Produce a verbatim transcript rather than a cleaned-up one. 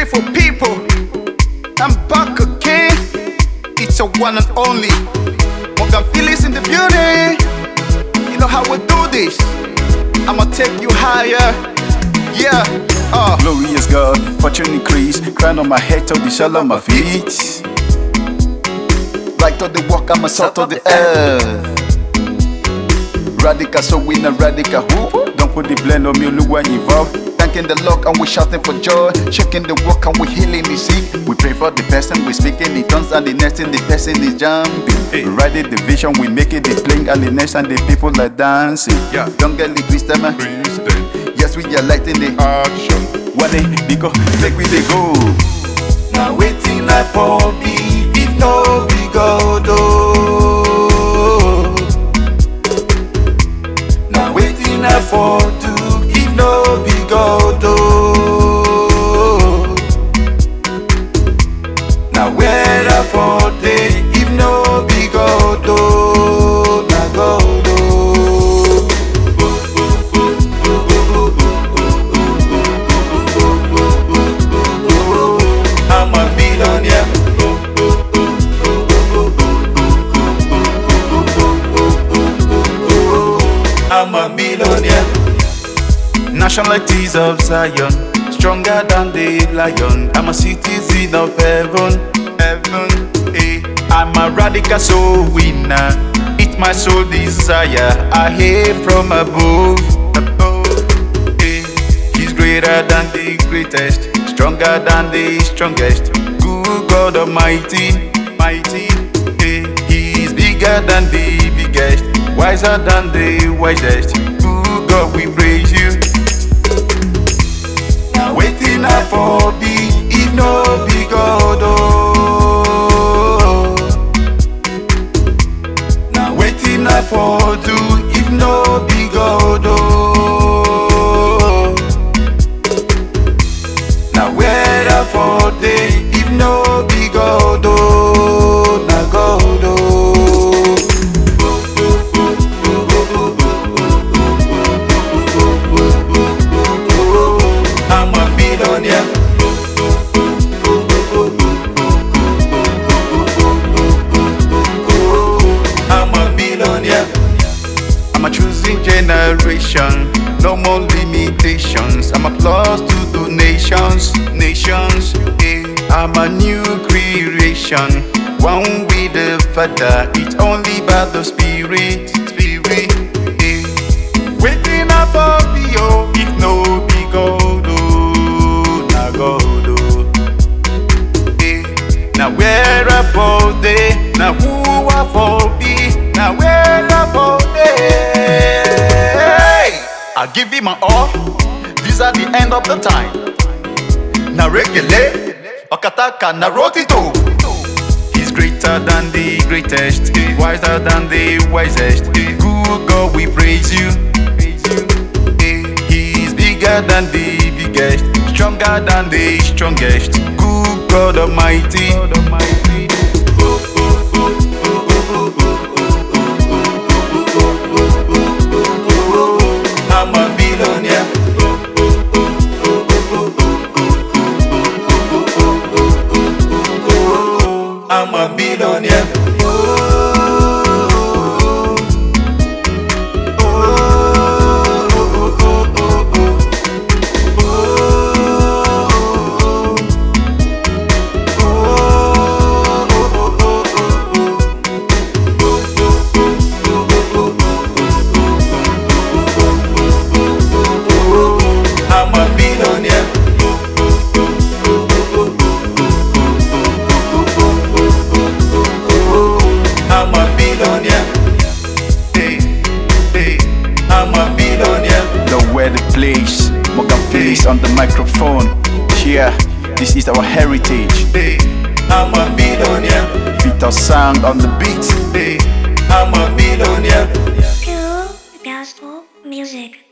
beautiful people, I'm back again. It's a one and only Morgan Phillips in the building. You know how we do this. I'ma take you higher. Yeah, uh glorious God, fortune increase, crown on my head to the shell on my feet. Right to the walk, I'm a salt of the earth. Radical, so we not radical who? Don't put the blend on me, look when involved. Thanking the Lord and we shouting for joy. Shaking the work and we healing the sick. We pray for the person, we speaking in tongues and the next thing the person is jumping. Hey. We riding the vision, we making the playing and the next and the people are dancing. Yeah. Don't get the Christian man. Yes, we are lighting the action. One day, because make we they go. Now waiting I for me, if no be God, oh. Now waiting I for do, if no be God, oh. Now where I for day, if no be God, oh. Now God, oh. I'm a millionaire. I'm a millionaire. Nationalities of Zion, stronger than the lion. I'm a citizen of heaven, heaven. Eh. I'm a radical soul winner. It's my soul desire. I hear from above, above. Eh. He's greater than the greatest, stronger than the strongest. Good God Almighty, mighty. Eh. He's bigger than the biggest, wiser than the wisest. Good God, we praise you. Now waiting I for be, if no be God, oh. Now waiting I for do, if no be God, oh. Now where I for day, if no be God, oh. Now God, oh. I'm a millionaire. I'm a millionaire. I'm a choosing generation, no more limitations. I'm a plus to the nations, nations. Eh. I'm a new creation, one with the Father. It's only by the Spirit, Spirit. Eh. Waiting up for me, oh, if no be God, oh, na God, oh. Eh. Now where I for day, now who I for be, now where I for day. I give him my all. These are the end of the time. Na regele, okataka na rotito. He's greater than the greatest, wiser than the wisest. Good God, we praise you. He's bigger than the biggest, stronger than the strongest. Good God Almighty. I'm a millionaire. I'm a millionaire. I'm a millionaire. I'm a millionaire. Hey, hey. I'm a millionaire. Nowhere the place. Morgan Phillips on the microphone. Yeah, this is our heritage. Hey, I'm a millionaire. Vital sound on the beat. Hey, I'm a millionaire. Pure gospel music.